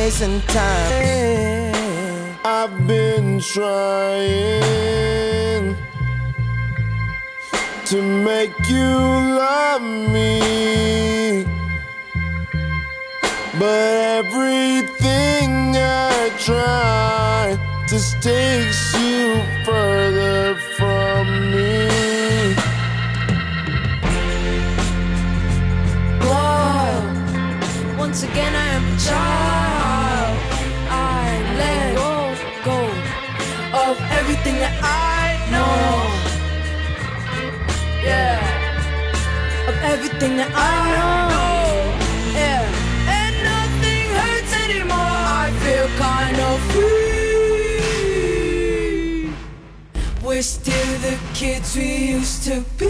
wasting time. I've been trying to make you love me, but everything I try just takes you further from me. Whoa, once again I am a child. I let go of everything that I know. Yeah, of everything that I know. Yeah, and nothing hurts anymore. I feel kind of free. We're still the kids we used to be.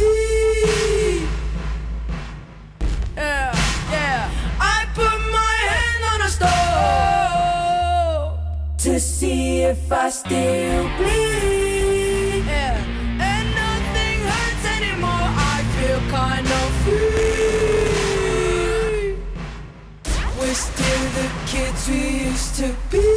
Yeah, yeah. I put my hand on a stove to see if I still bleed. Yeah, and nothing hurts anymore. I feel kind of free. We're still the kids we used to be.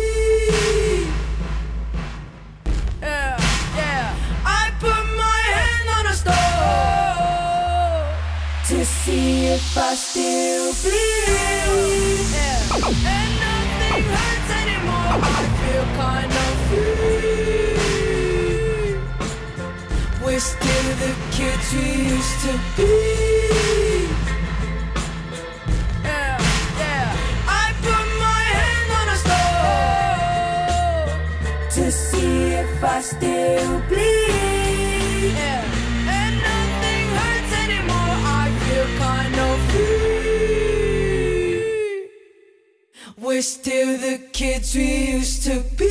Yeah, yeah. I put my hand on a stove to see if I still bleed. Yeah, and nothing hurts anymore. I feel kind of free. We're still the kids we used to be. Yeah, yeah. I put my hand on a stove to see if I still bleed. Yeah, and nothing hurts anymore. I feel kind of free. We're still the kids we used to be.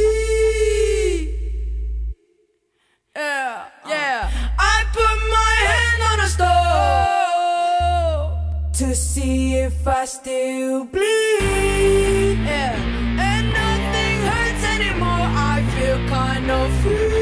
Yeah, yeah. I put my hand on a stove to see if I still bleed. Yeah, and nothing hurts anymore. I feel kind of free.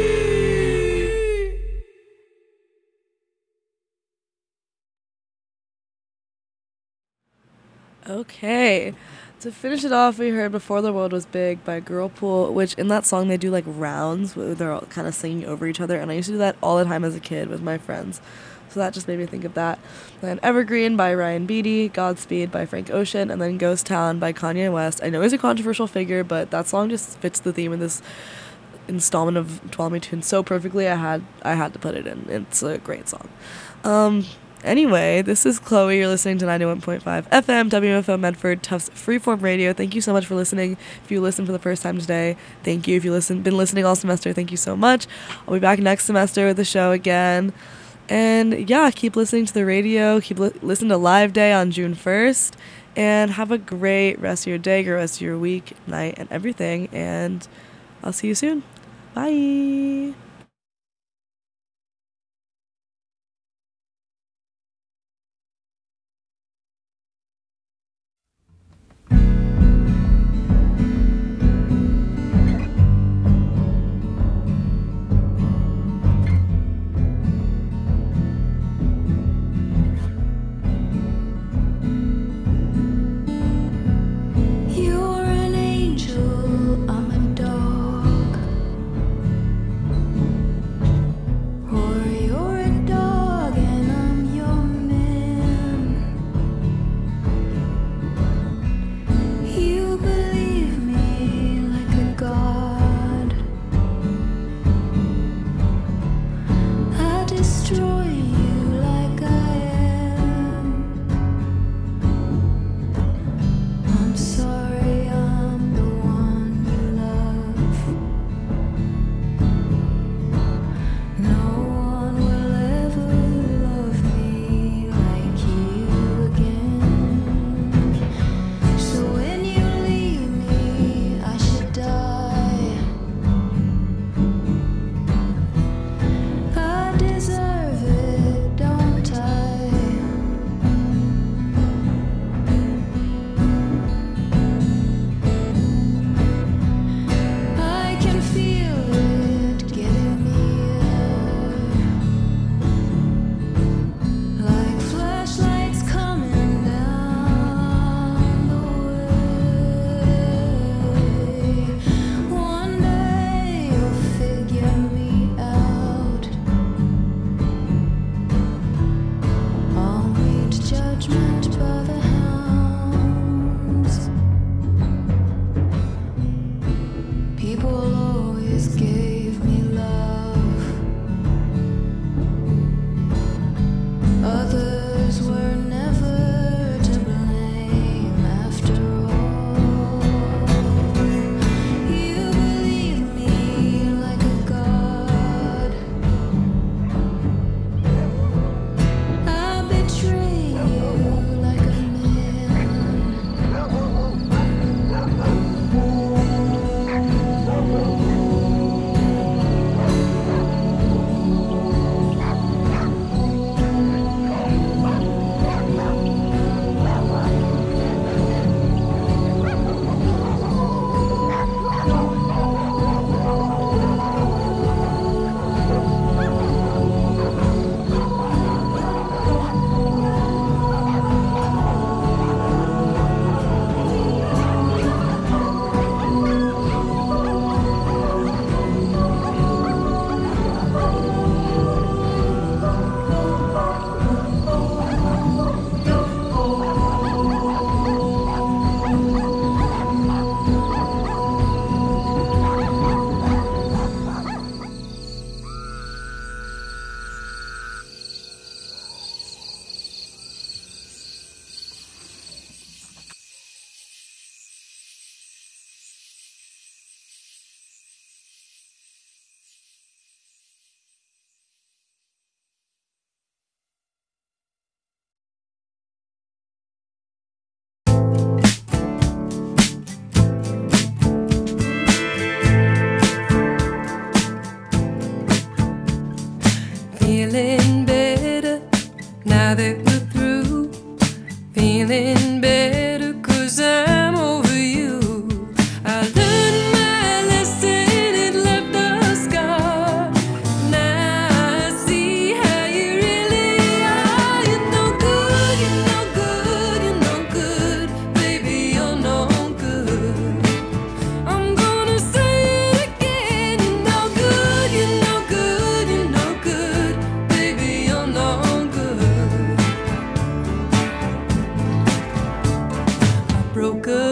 Okay, to finish it off, we heard Before the World Was Big by Girlpool, which in that song they do like rounds where they're all kind of singing over each other, and I used to do that all the time as a kid with my friends. So that just made me think of that. Then Evergreen by Ryan Beatty, Godspeed by Frank Ocean, and then Ghost Town by Kanye West. I know he's a controversial figure, but that song just fits the theme of this installment of 12 Me Tunes so perfectly. I had to put it in. It's a great song. Anyway, this is Chloe. You're listening to 91.5 FM, WFO Medford, Tufts Freeform Radio. Thank you so much for listening. If you listened for the first time today, thank you. If you've been listening all semester, thank you so much. I'll be back next semester with the show again. And yeah, keep listening to the radio. Keep listen to Live Day on June 1st. And have a great rest of your day, great rest of your week, night, and everything. And I'll see you soon. Bye. You're an angel, I'm a dog.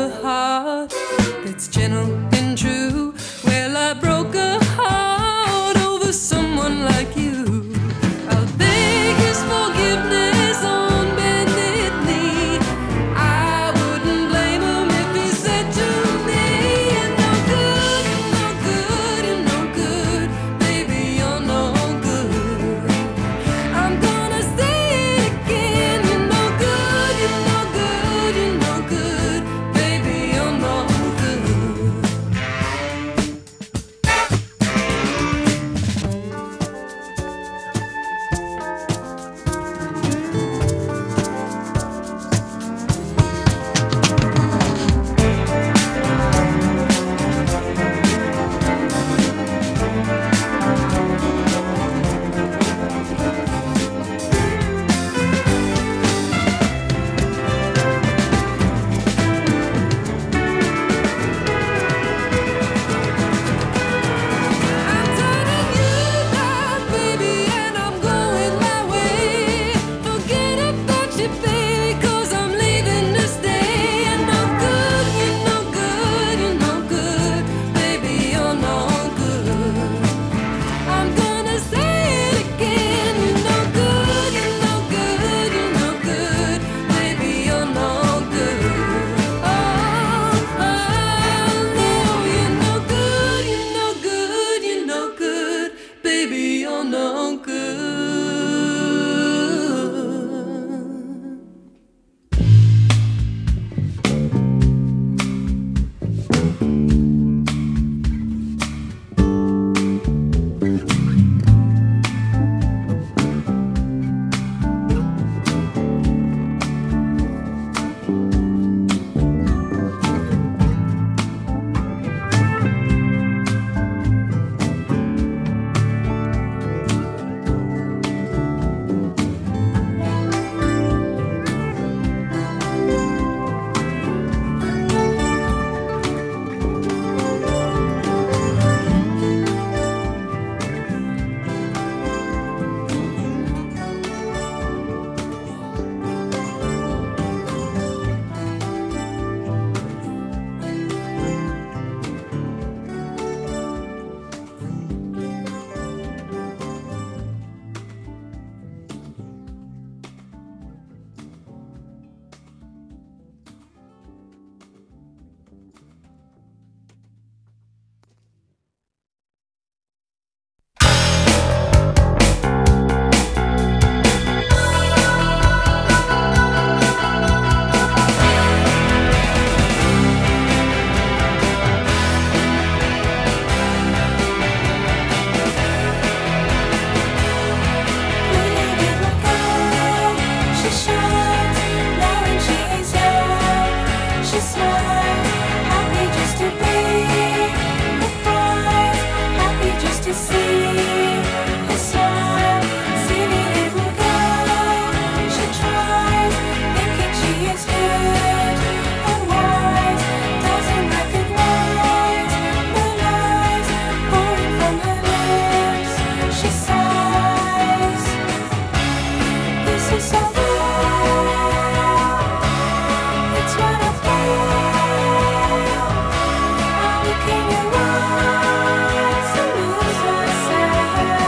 a heart that's gentle and true. Well, I broke a heart over someone like you. I'll beg his forgiveness on bended knee. I wouldn't blame him if he said to me, "You're no good, you're no good, you're no good, baby, you're no good." I'm gonna say it again, you're no good, you're no good, you're no good, baby, you're no good. I'm turning you down, baby, and I'm going my way. Forget about you, baby, 'cause I'm leaving to stay. You're no good, you're no good, you're no good, baby, you're no good. I'm gonna say it again, you're no good, you're no good, you're no good, baby, you're no good. Oh, no, you're no good, you're no good, you're no good, baby, you're no good. She shines now when she is young. She smiles, happy just to be with pride, happy just to see her smile. See the little girl, she tries, thinking she is good and wise. Doesn't recognize the lies pouring from her lips. She sighs. This is so real. It's what I feel. I look in your eyes and lose myself.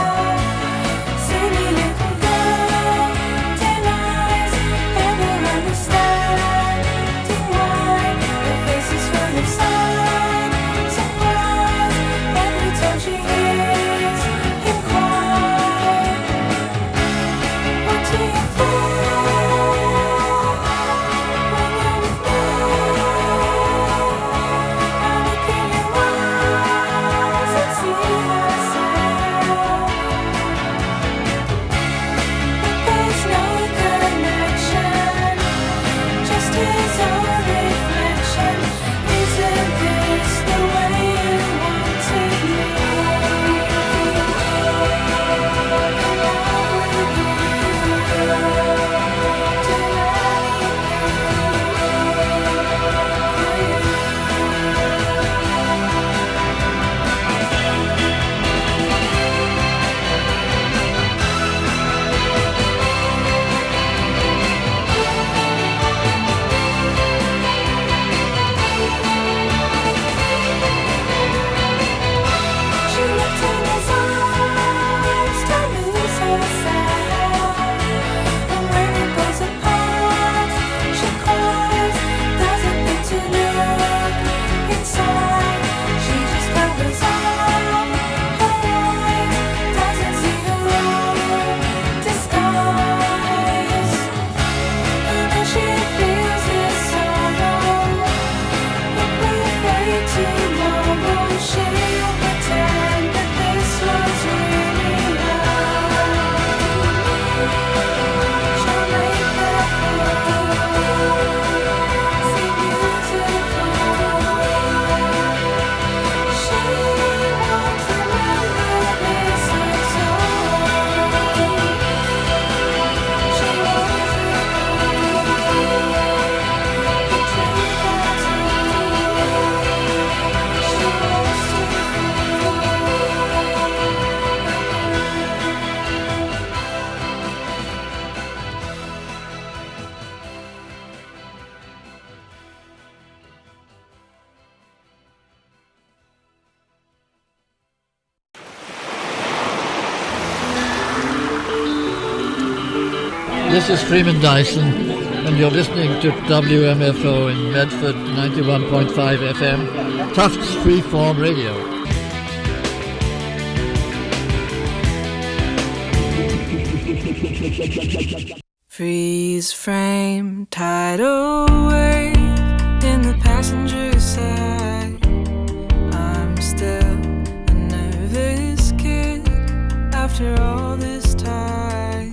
This is Freeman Dyson, and you're listening to WMFO in Medford, 91.5 FM, Tufts Freeform Radio. Freeze frame, tidal wave in the passenger side. I'm still a nervous kid after all this time.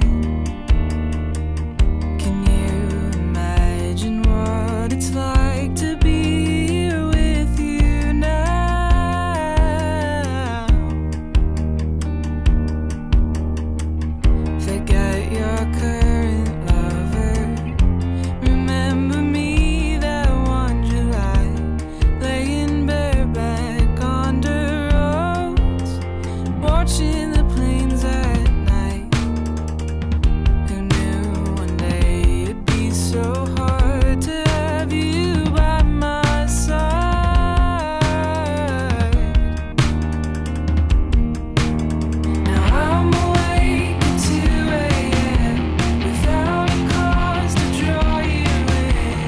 Can you imagine what it's like to be here with you now? Forget your current lover. Remember me that one July, laying bareback on the roads, watching the planes at night. Who knew one day it'd be so hard to have you by my side? Now I'm awake at 2 a.m. without a cause to draw you in.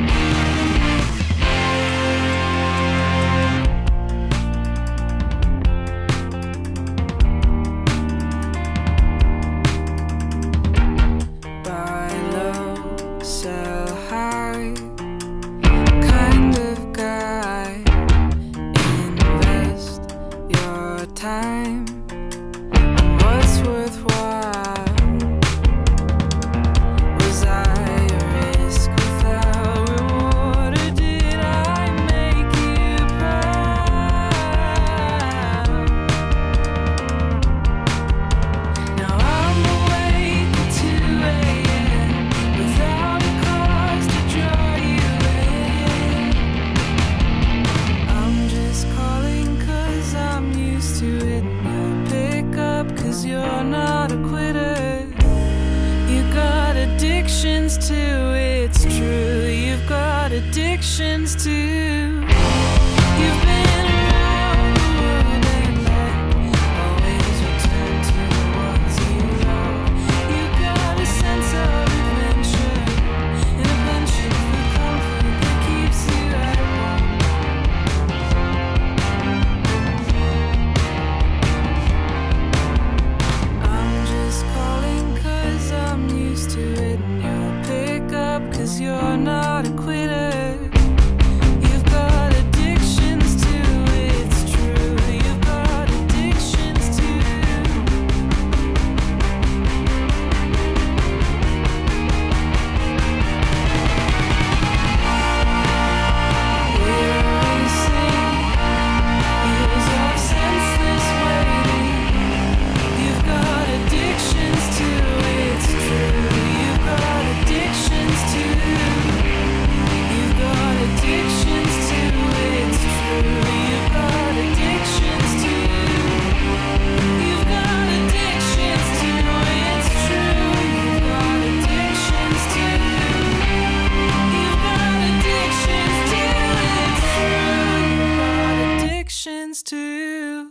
Buy low, sell high, kind of guy. Invest your time in what's worthwhile. Was I a risk without reward, or did I make you proud? Now I'm awake at 2 a.m. without a cause to draw you in. I'm just calling 'cause I'm used to it. You'll pick up 'cause you're not a quitter. You got addictions too, it's true. You've got addictions too. You've been around the world and back, always return to the ones you love. You got a sense of adventure and a penchant for comfort that keeps you at home. I'm just calling 'cause I'm used to it, and you'll pick up 'cause you're not a quitter. You've got addictions too, it's true. You've got addictions too. We're racing, years of senseless waiting. You've got addictions too, it's true. You've got addictions too. You've got addictions too, it's true. You've got addictions too. You've got addictions too, it's true. You've got addictions too. You've got addictions too, it's true. You've got addictions too.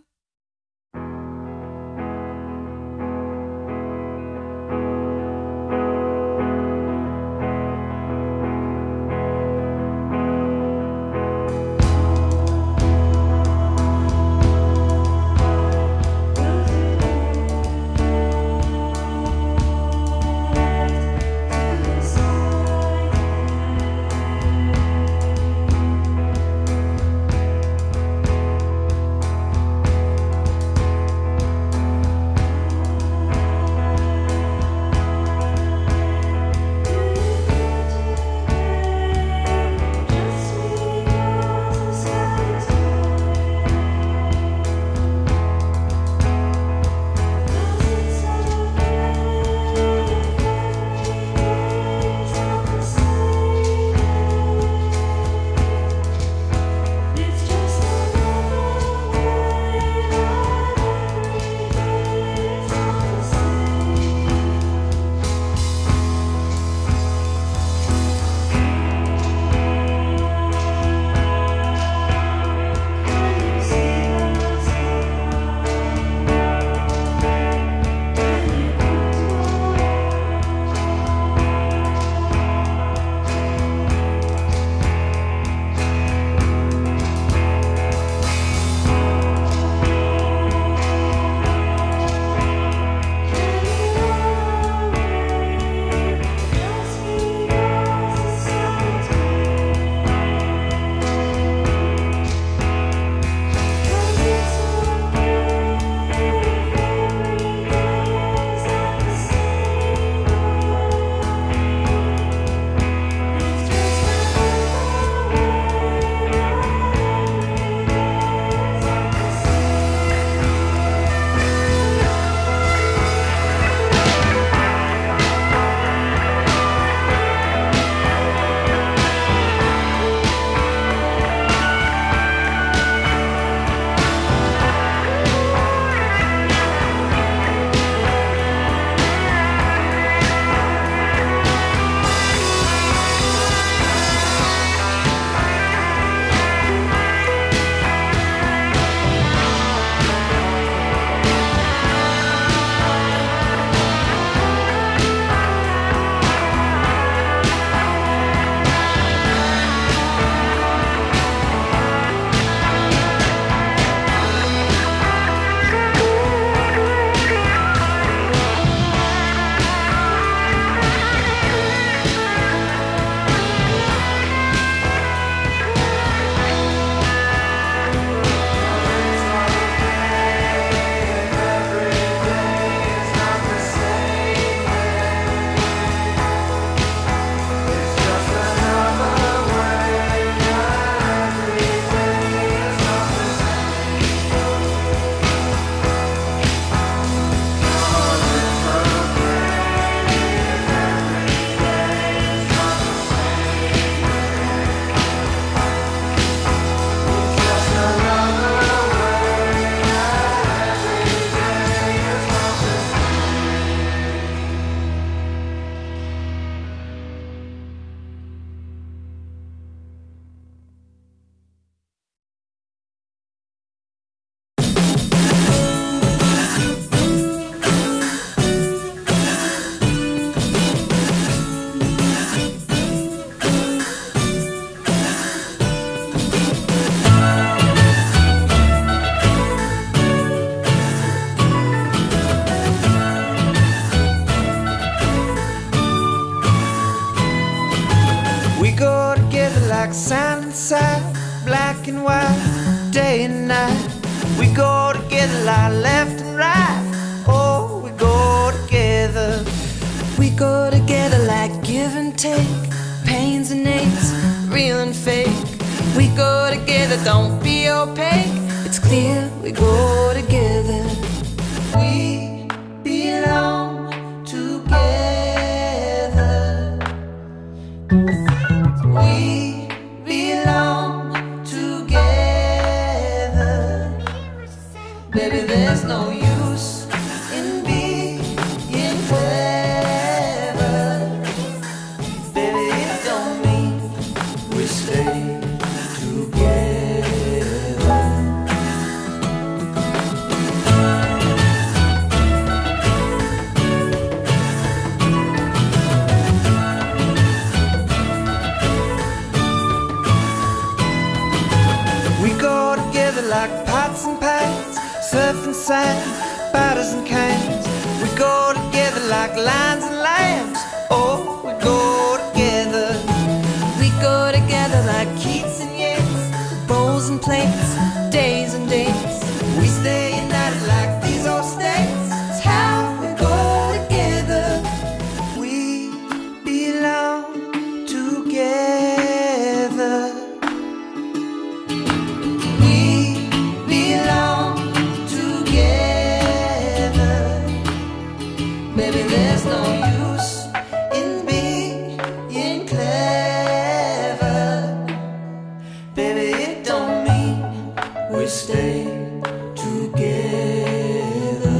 black and white, day and night. We go together like left and right. Oh, we go together. We go together like give and take, pains and aches, real and fake. We go together, don't be opaque. It's clear we go together. We belong together. We belong together. Baby, there's no use in being clever. Baby, it don't mean we stay together. We go together like pots and pans, surf and sand, batters and cans. We go together like lions and lambs. Oh, we go together. We go together like Keats and Yeats, bowls and plates, days and dates. We stay united like these old states. It's how we go together. We belong together. We belong together. Baby, there's no use in being clever. Baby, it don't mean we stay together.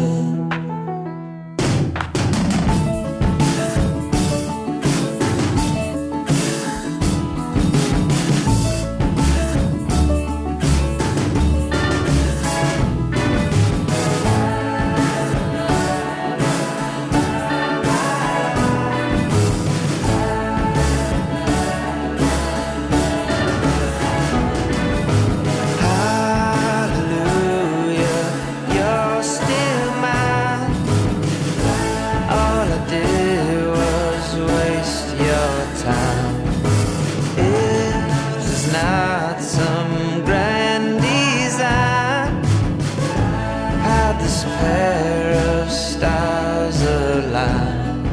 Hallelujah, you're still mine. All I did was waste your time. If there's not some grand design, how'd this pair of stars align?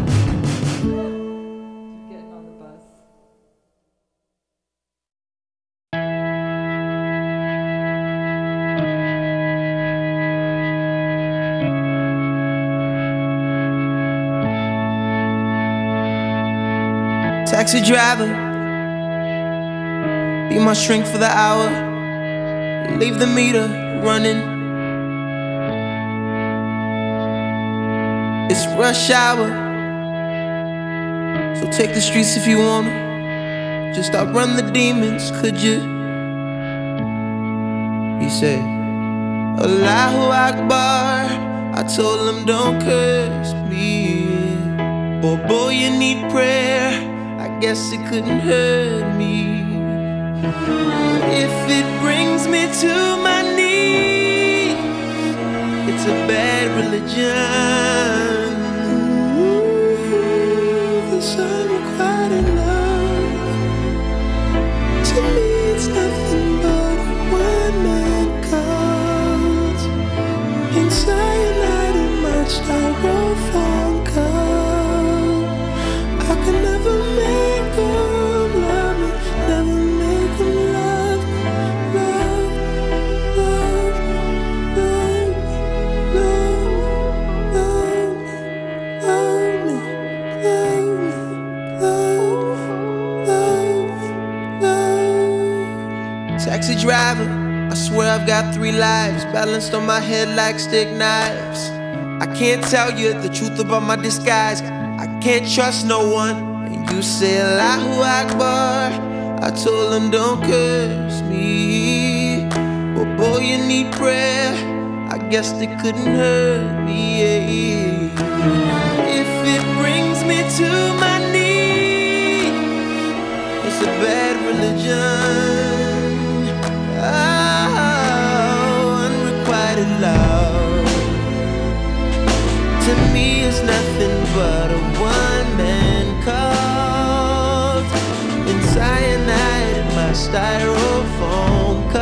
Getting on the bus. Taxi driver, be my shrink for the hour. Leave the meter running. It's rush hour, so take the streets if you wanna. Just outrun the demons, could you? He said, Allahu Akbar. I told him don't curse me. Oh boy, you need prayer. I guess it couldn't hurt me. If it brings me to my knees, it's a bad religion. This unrequited love, to me it's nothing but a one-man cult. In cyanide and my styrofoam cup, I can never make them love me, never make them love me, love, love, love, love, love me, love me, love, love. Taxi driver, I swear I've got 3 lives balanced on my head like stick knives. I can't tell you the truth about my disguise. I can't trust no one. And you say Allahu Akbar. I told him don't curse me. But boy, you need prayer. I guess they couldn't hurt me. If it brings me to my knees, it's a bad religion. Oh, unrequited love, to me is nothing but a one-man cult. In cyanide in my styrofoam cup,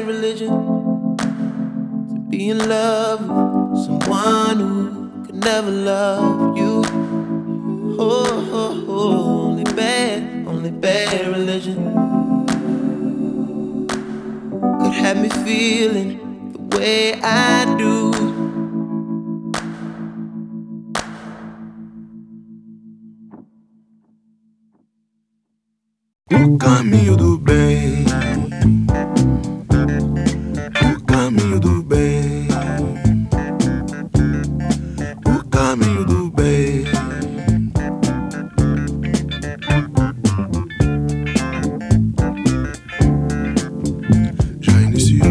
bad religion to be in love with someone who could never love you. Oh, oh, oh, only bad religion could have me feeling the way I do. O caminho do bem, o caminho do bem, o caminho do bem. Já iniciou,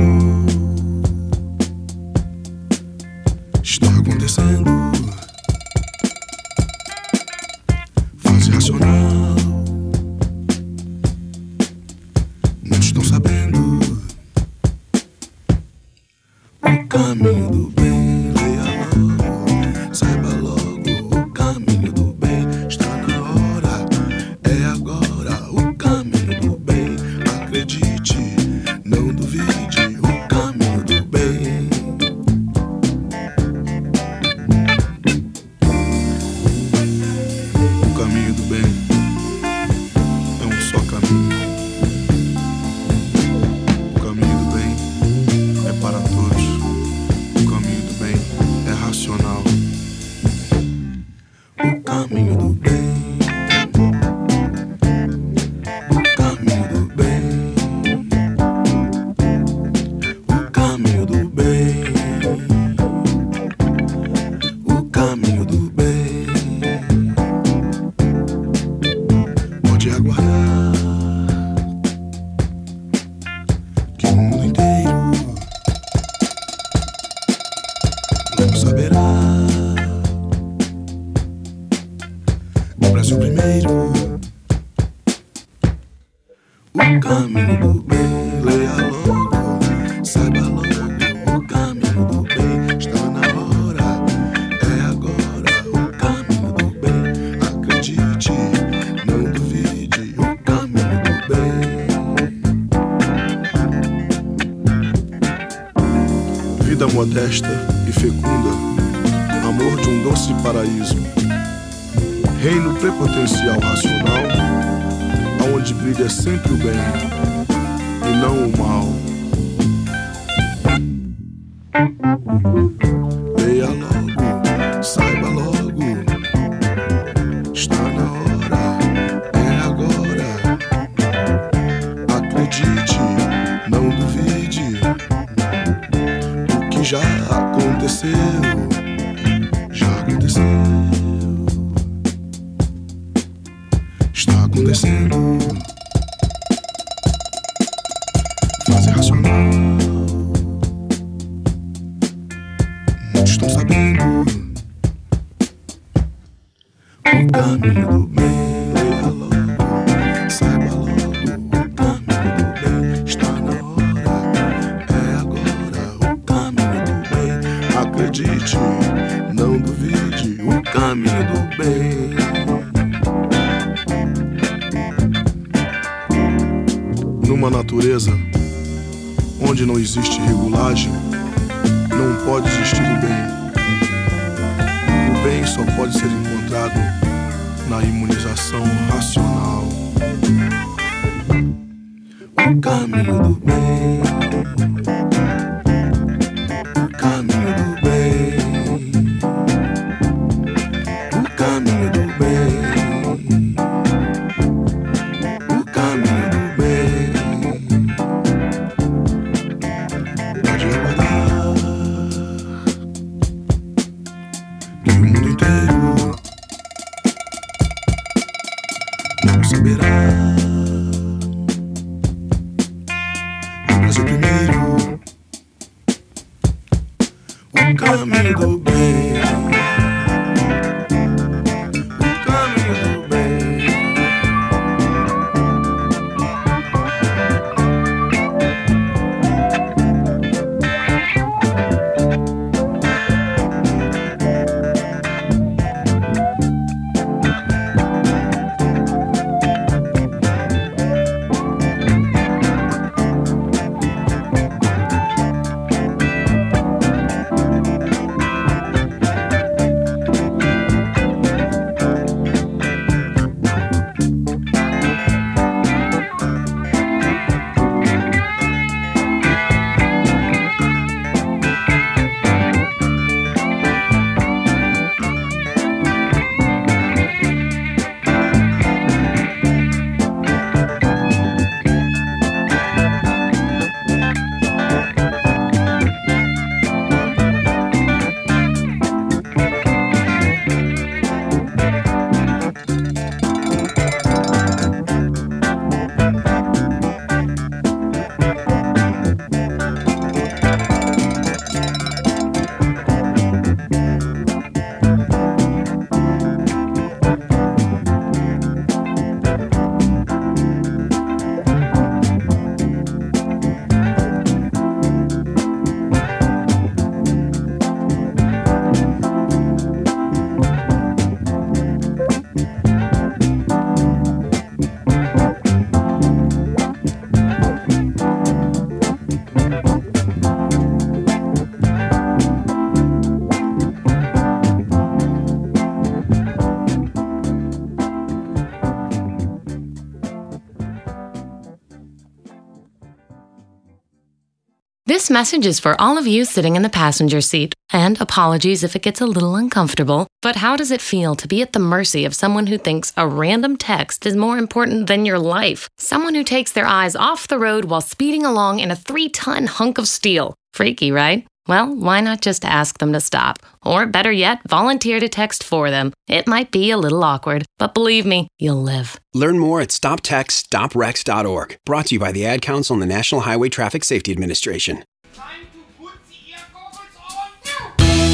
está acontecendo. Fase racional. Estão sabendo o caminho do bem, leia logo, saiba logo o caminho do bem, está na hora, é agora o caminho do bem, acredite, não duvide, o caminho do bem. O caminho do bem é um só caminho. Para todos, o caminho do bem é racional. O caminho do bem, o caminho do bem, o caminho do bem, o caminho do bem. Pode aguardar que o mundo inteiro saberá. O Brasil primeiro. O caminho do bem, leia logo, saiba logo. O caminho do bem está na hora, é agora. O caminho do bem, acredite, não duvide. O caminho do bem. Vida modesta e fecunda, amor de um doce paraíso, reino prepotencial racional, aonde brilha sempre o bem e não o mal. Leia logo, saiba logo, está na hora, é agora, acredite, não duvide. Já aconteceu, já aconteceu, está acontecendo. Fase racional, muitos estão sabendo. O caminho do bem, leia logo, saiba logo. O caminho do bem está na hora, é agora. O caminho do bem, acredite, não duvide. O caminho do bem. Numa natureza onde não existe regulagem, não pode existir o bem. O bem só pode ser encontrado na imunização racional. O caminho do bem, o caminho do bem, o caminho do bem, o caminho do bem. Pode aguardar que o mundo inteiro não saberá. O Brasil primeiro, o caminho do bem, o caminho do bem. This message is for all of you sitting in the passenger seat. And apologies if it gets a little uncomfortable, but how does it feel to be at the mercy of someone who thinks a random text is more important than your life? Someone who takes their eyes off the road while speeding along in a 3-ton hunk of steel. Freaky, right? Well, why not just ask them to stop? Or better yet, volunteer to text for them. It might be a little awkward, but believe me, you'll live. Learn more at stoptextstoprex.org. Brought to you by the Ad Council and the National Highway Traffic Safety Administration. Time to put the ear goggles on now!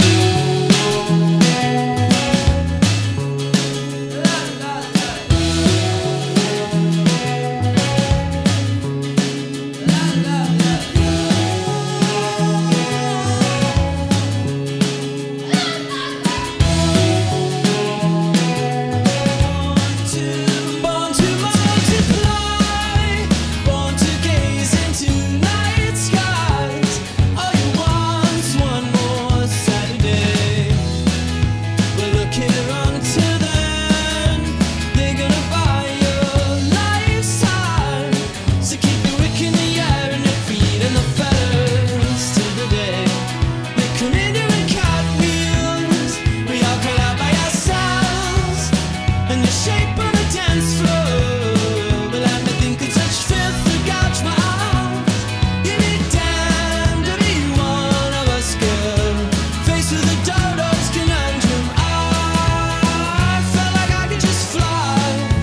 Born to multiply, born to gaze into night skies. All you want's one more Saturday. We're looking around till then. They're gonna buy your lifetime. So keep your wick in the air and your feet in the feathers till the day they come in doing cartwheels. We all call out by ourselves. And the shape of a dance floor. But let me think of such filth to gouge my eyes. You'd be damned to be one of us, girl. Faced with a dodo's conundrum. I felt like I could just fly.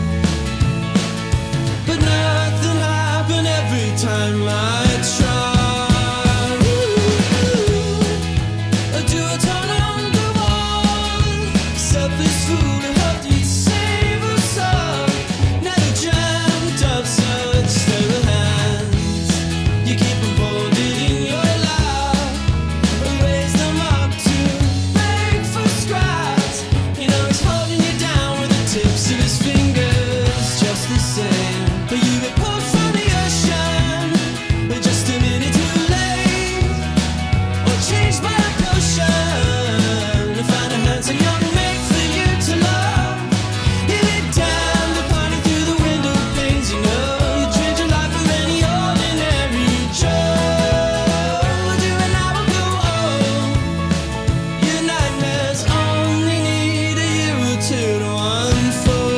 But nothing happened every time I tried. Do a turn on the wall. Selfish fool who hoped you'd save us all. Never dreamt of such sterile hands. You keep them folded in your lap, or raise them up to beg for scraps. You know he's holding you down with the tips of his fingers, just the same. But you were pulled from the ocean, but just a minute too late. Or changed by a potion to find a hand so young made for you to love. You be damned upon it through the window panes. You know you trade your life for any ordinary Joe. Do an hour go old. Your nightmares only need a year or two to unfold.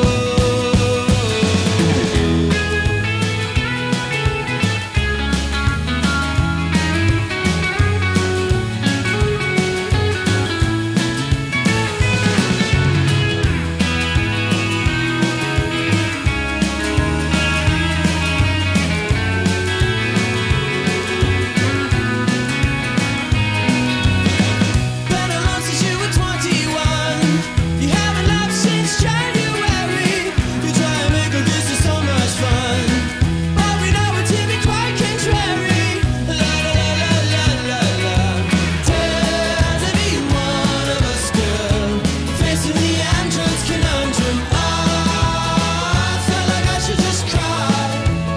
Been alone since you were 21. You haven't laughed since January. You try and make all this is so much fun, but we know it to be quite contrary. La la la la la la. Dare to be one of us, girl. Facing the android's conundrum. I felt like I should just cry.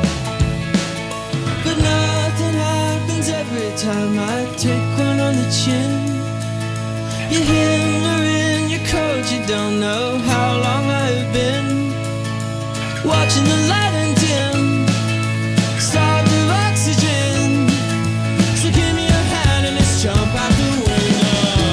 But nothing happens every time I take one on the chin. You hinder in your coat, you don't know how long I've been watching the light and dim, starved of oxygen. So give me your hand and let's jump out the window.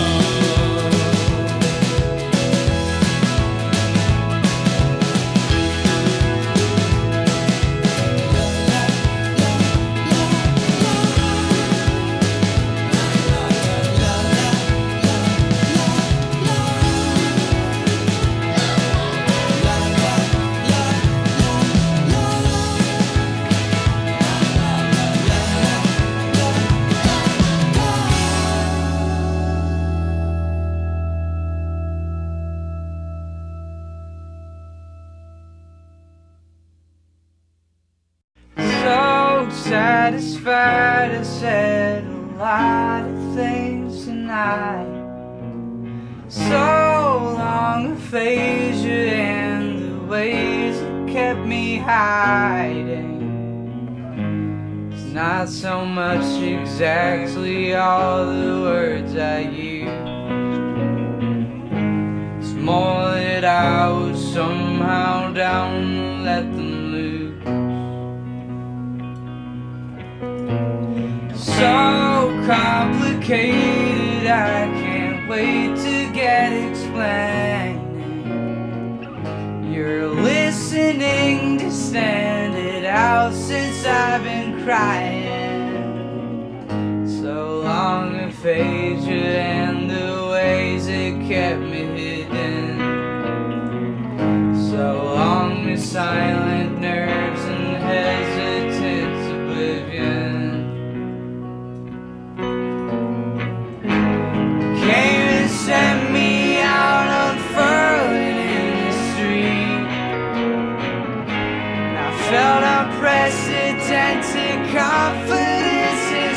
So satisfied, I said a lot of things tonight. So long aphasia and the ways that kept me hiding. It's not so much exactly all the words I use. It's more that I was somehow down to let them loose. So complicated, I can't wait to get explaining. You're listening to stand it out since I've been crying. So long aphasia and the ways it kept me hidden. So long the silent nerves and hesitant oblivion. Came and sent me out unfurling in the street. And I felt unprecedented confidence in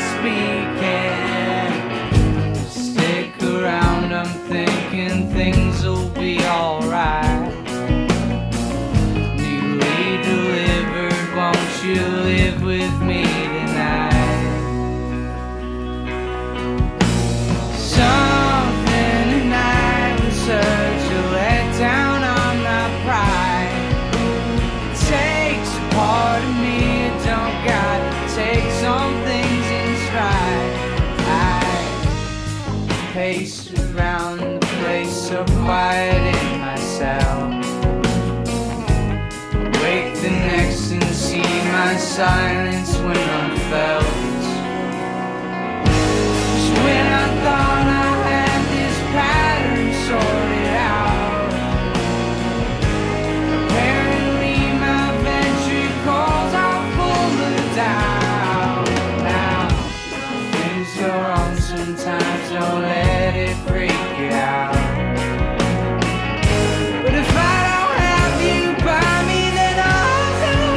speaking. Stick around, I'm thinking things will be alright. Newly delivered, won't you live with me tonight? Something tonight was such a letdown on my pride. It takes a part of me, it don't got to take some things in stride. I paced around the place so quiet in my cell. Wake the next and see my silence when I'm felt. Just when I thought I had this pattern sorted out, apparently my ventricles are full of doubt. Now, things go wrong sometimes, don't let it freak you out. But if I don't have you by me, then I'll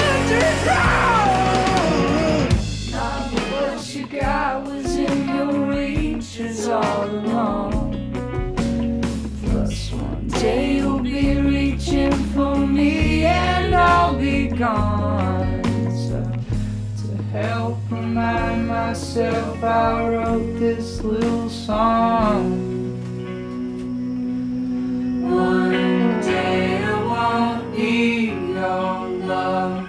underground. Not what you got was in your reach is all along. Plus one day you'll be reaching for me and I'll be gone. So to help remind myself, I wrote this little song. One day I won't need your love.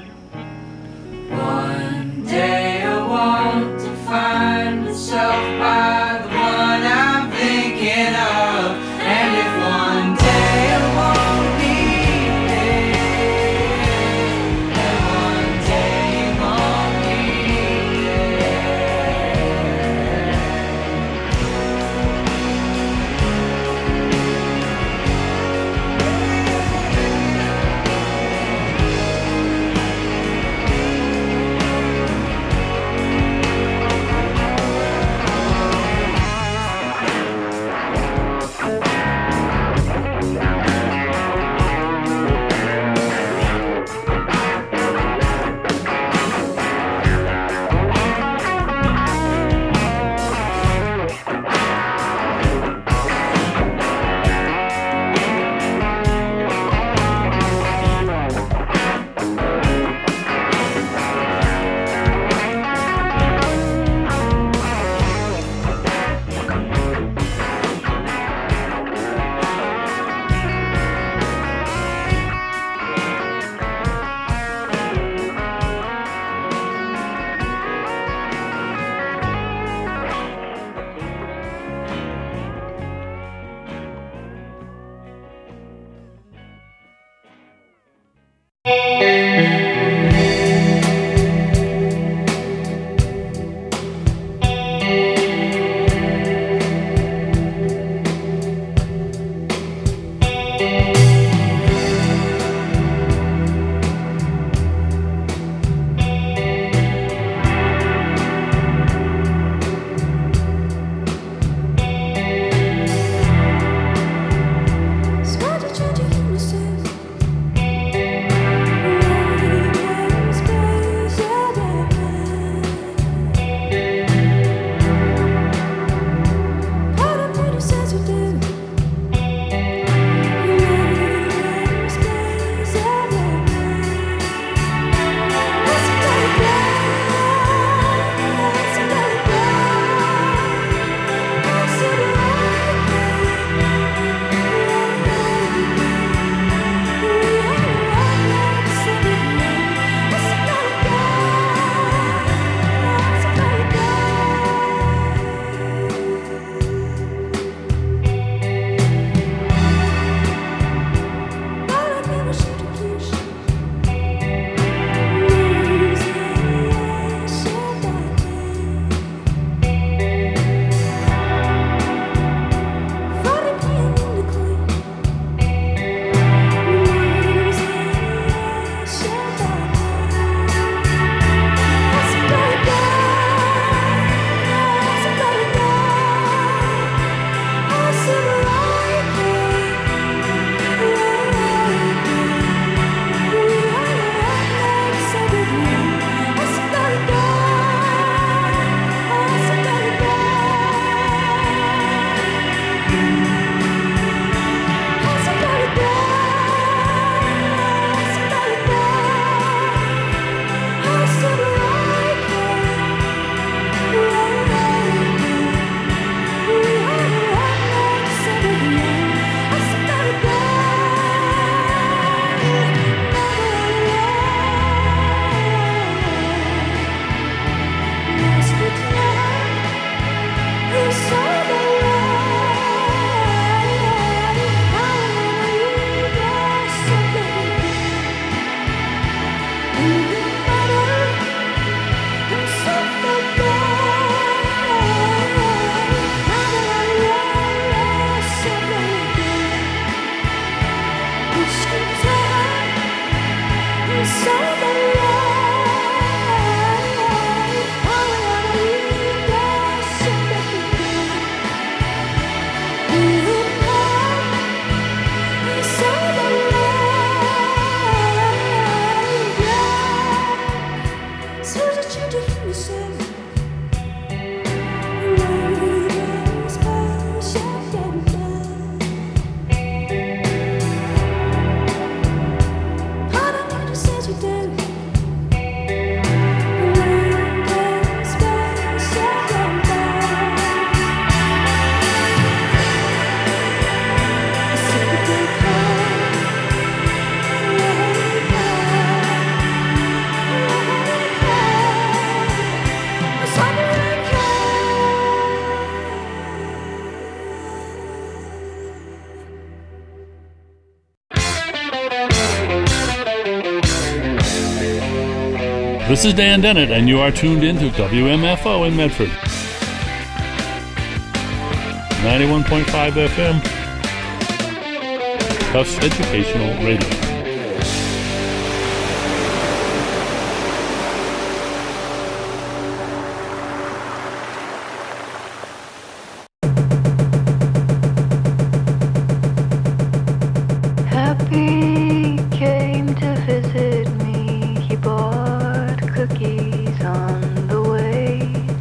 One day I want to find myself by the one I'm thinking of. And if one day I won't need it, and one day you won't need it. This is Dan Dennett, and you are tuned in to WMFO in Medford. 91.5 FM. Tufts Educational Radio. Happy came to visit me. He bought cookies on the way.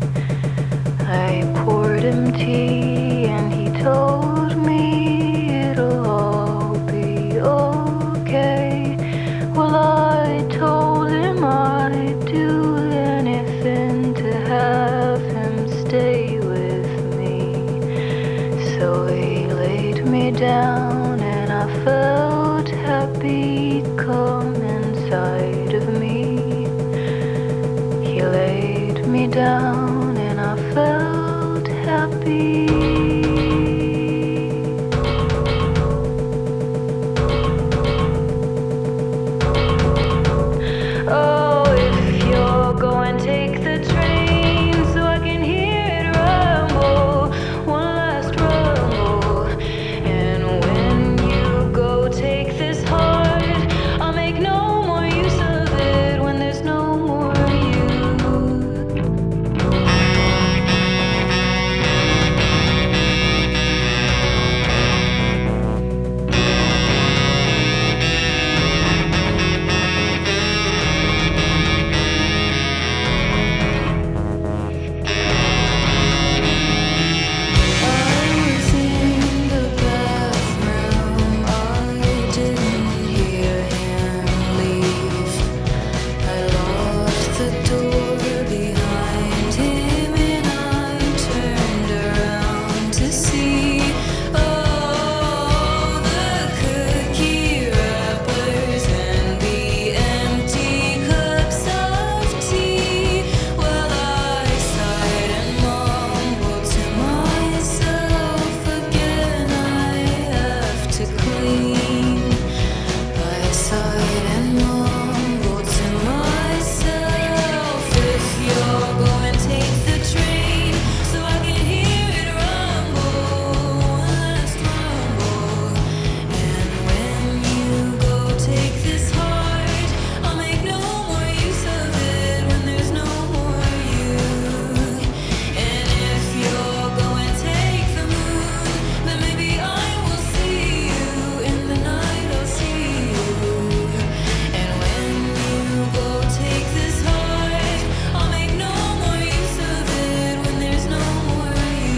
I poured him tea and he told me it'll all be okay. Well, I told him I'd do anything to have him stay with me. So he laid me down and I felt happy come inside of me. He laid me down and I felt happy. Oh, if you're going, take the train so I can hear it rumble, one last rumble. And when you go, take this heart. I'll make no more use of it when there's no more you. I was in the bathroom, I didn't hear him leave. I locked the door behind him and I turned around to see, oh, the cookie wrappers and the empty cups of tea. Well, I sighed and mumbled to myself again, I have to clean. I sighed and mumbled to myself, if you're going, take the train so I can hear it rumble, one last rumble. And when you go, take this heart. I'll make no more use of it when there's no more you. And if you're going, take the moon, then maybe I will see you in the night. I'll see you. And when you go, take this heart. I'll make no more use of it when there's no more you.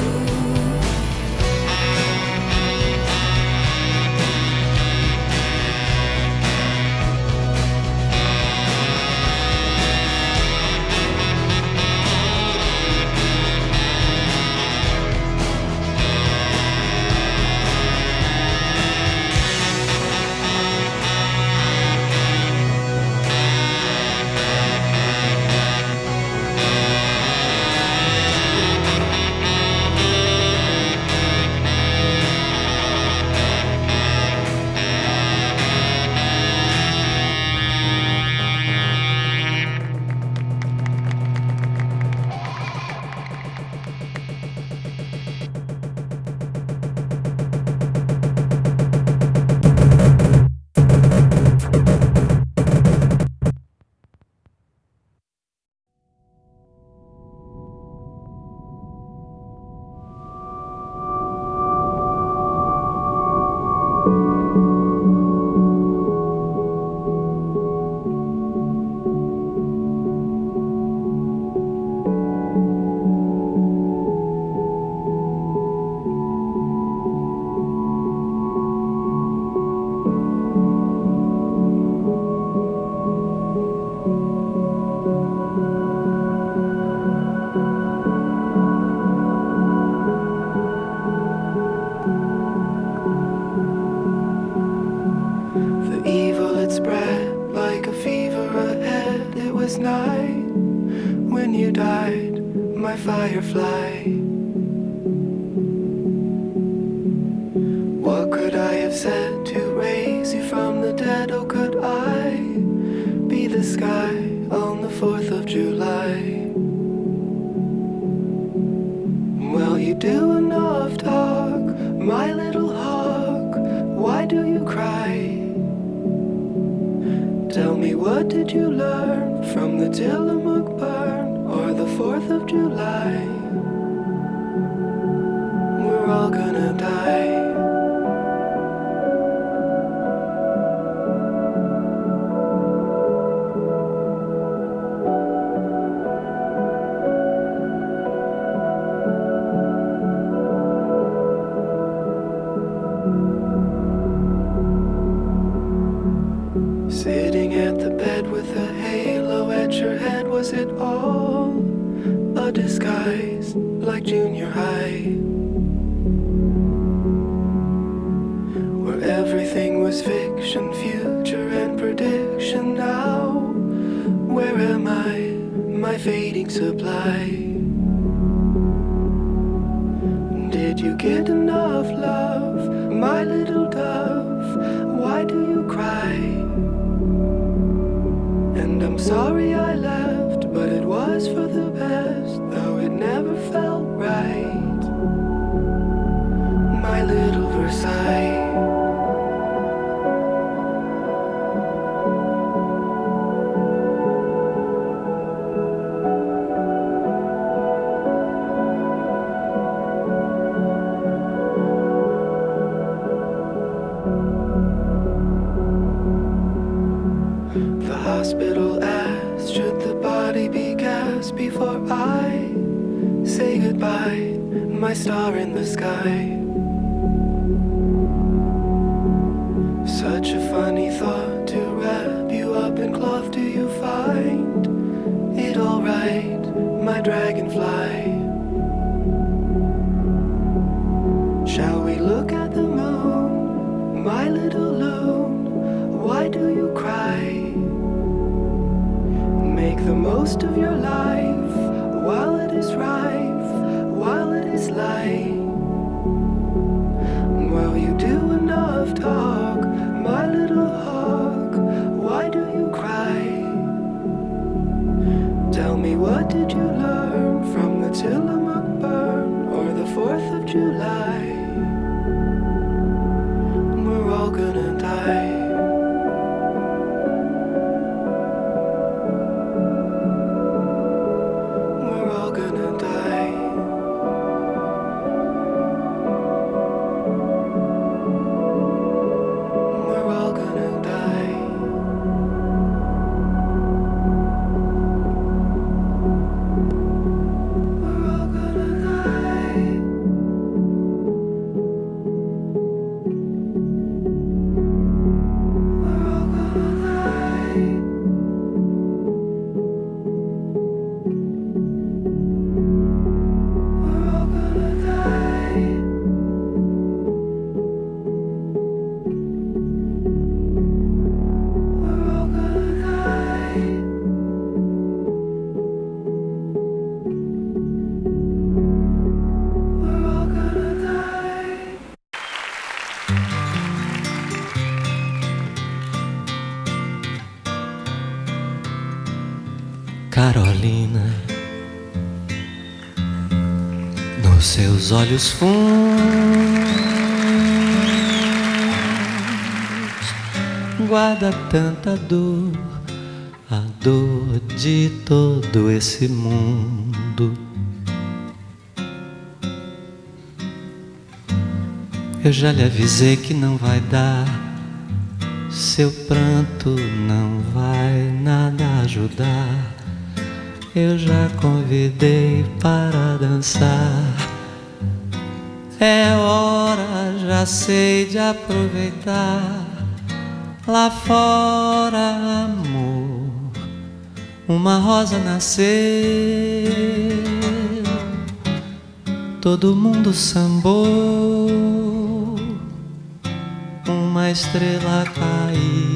The evil had spread like a fever ahead. It was night when you died, my firefly. What could I have said to raise you from the dead? Oh, could I be the sky on the do enough talk, my little hawk, why do you cry? Tell me, what did you learn from the Tillamook burn or the 4th of July? We're all gonna die. Sitting at the bed with a halo at your head, was it all a disguise like junior high? Where everything was fiction, future and prediction. Now, where am I, my fading supply? Did you get enough love, my little dove? Why do you cry? And I'm sorry I left, but it was for the best, though it never felt right. My little Versailles. The hospital asked, should the body be cast before I say goodbye, my star in the sky? Such a funny thought to wrap you up in cloth. Do you find it alright, my dragonfly? Shall we look at the moon, my little loon? Why do you cry? Make the most of your life while it is rife, while it is light. While you do enough talk, my little hawk, why do you cry? Tell me, what did you learn from the Tillamook burn or the 4th of July? We're all gonna die. Carolina, nos seus olhos fundos guarda tanta dor, a dor de todo esse mundo. Eu já lhe avisei que não vai dar, seu pranto não vai nada ajudar. Eu já convidei para dançar. É hora, já sei, de aproveitar. Lá fora, amor, uma rosa nasceu. Todo mundo sambou, uma estrela caiu.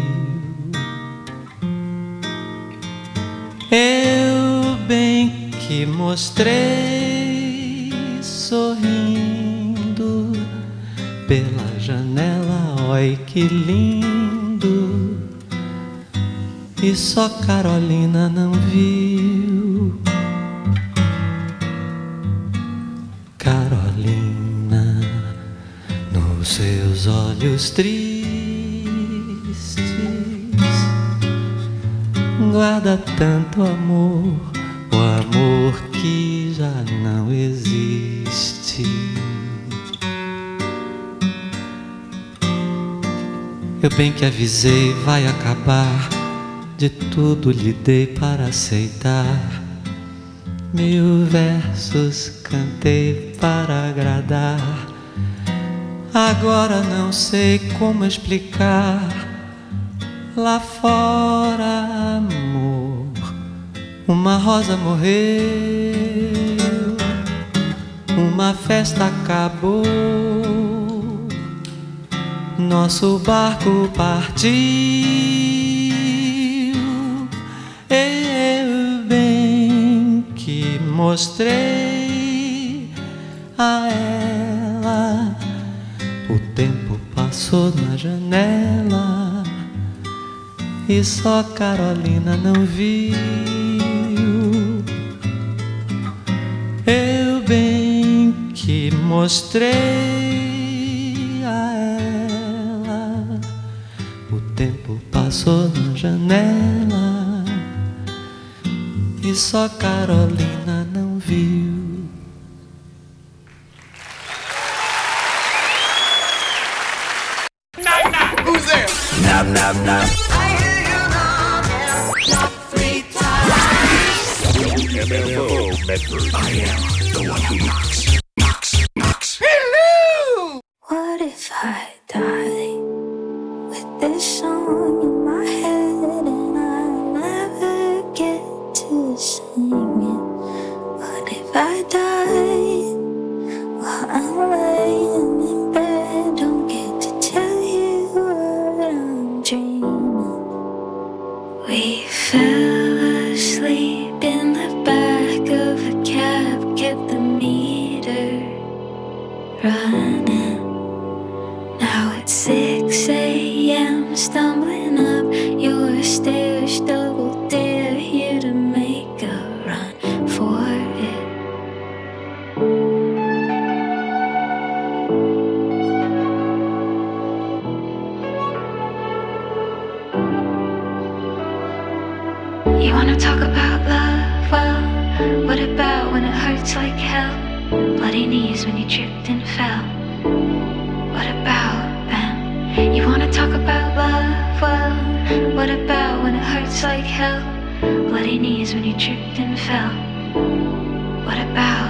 Eu bem que mostrei, sorrindo pela janela, oi que lindo. E só Carolina não viu. Carolina, nos seus olhos tristes guarda tanto amor, o amor que já não existe. Eu bem que avisei, vai acabar, de tudo lhe dei para aceitar. 1000 versos cantei para agradar. Agora não sei como explicar. Lá fora, amor, uma rosa morreu, uma festa acabou, nosso barco partiu. Eu bem que mostrei a ela, o tempo passou na janela e só Carolina não viu. Eu bem que mostrei a ela, o tempo passou na janela e só Carolina não viu. Who's there? Knock, knock, knock. I hear you knock 3 times. MFO Medford. I am the one who knocks. Hello! What if I die with this song in my head and I never get to sing it? What if I die while I'm laying in bed, don't get to tell you what I'm dreaming? We fell asleep in the back of a cab, kept the meter running. Now it's 6 a.m. stumbling up your stairs, double dare you to make a run for it. You wanna talk about love? Well, what about when it hurts like hell? Bloody knees when you tripped and fell. What about them? You wanna talk about love? Well, what about when it hurts like hell? Bloody knees when you tripped and fell. What about